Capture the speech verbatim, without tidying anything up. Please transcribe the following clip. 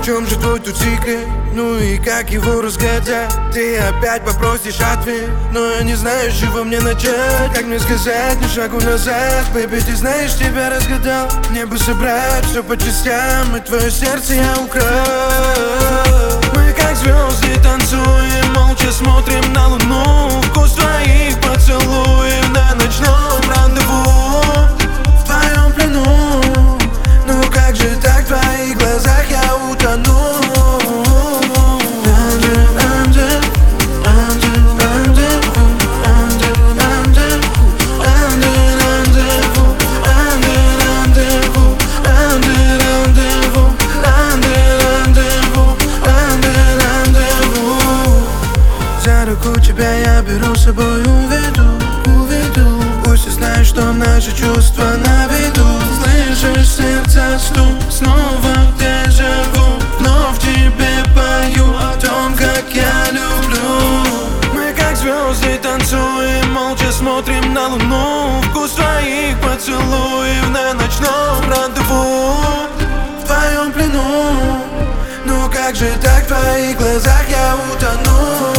чем же твой тут секрет? Ну и как его разгадать? Ты опять попросишь ответ, но я не знаю, с чего мне начать. Как мне сказать, ни шагу назад? Бэби, ты знаешь, тебя разгадал. Мне бы собрать все по частям, и твое сердце я украл. Мы как звезды танцуем, молча смотрим на луну. Вкус твоих поцелуев на ночном рандеву. В твоем плену, ну как же так, в твоих глазах я утону. За руку тебя я беру с собой, уведу, уведу. Пусть ты знаешь, что наши чувства на виду. Слышишь сердце стук, снова дежавю. Но в тебе пою о том, как я люблю. Мы как звезды танцуем, молча смотрим на луну. Вкус твоих поцелуев на ночном рандеву. В твоем плену, ну как же так, в твоих глазах я утону.